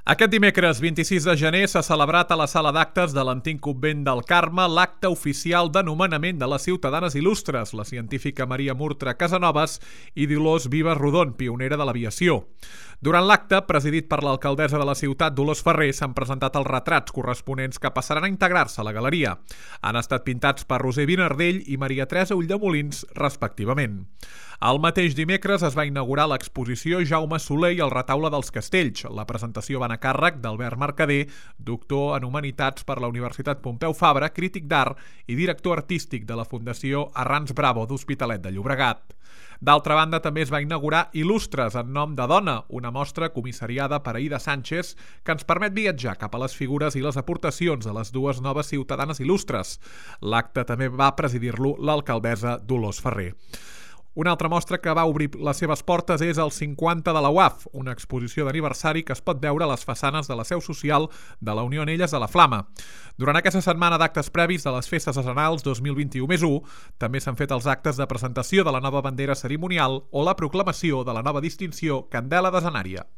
Aquest dimecres 26 de gener s'ha celebrat a la sala d'actes de l'antic convent del Carme l'acte oficial de nomenament de les ciutadanes il·lustres, la científica Maria Murtra Casanovas i Dolors Vives Rodon, pionera de l'aviació. Durant l'acte, presidit per l'alcaldessa de la ciutat, Dolors Ferrer, s'han presentat els retrats corresponents que passaran a integrar-se a la galeria. Han estat pintats per Roser Vinardell i Maria Teresa Ulldemolins, respectivament. El mateix dimecres es va inaugurar l'exposició Jaume Soler i el retaule dels Castells. La presentació va anar a càrrec d'Albert Mercader, doctor en Humanitats per la Universitat Pompeu Fabra, crític d'art i director artístic de la Fundació Arrans Bravo d'Hospitalet de Llobregat. D'altra banda, també es va inaugurar Il·lustres en nom de dona, una mostra comissariada per Aida Sánchez que ens permet viatjar cap a les figures i les aportacions de les dues noves ciutadanes il·lustres. L'acte també va presidir-lo l'alcaldessa Dolors Ferrer. Una altra mostra que va obrir les seves portes és el 50 de la UAF, una exposició d'aniversari que es pot veure a les façanes de la seu social de la Unió Anelles de la Flama. Durant aquesta setmana d'actes previs de les festes arsenals 2021+1, també s'han fet els actes de presentació de la nova bandera cerimonial o la proclamació de la nova distinció Candela Decenària.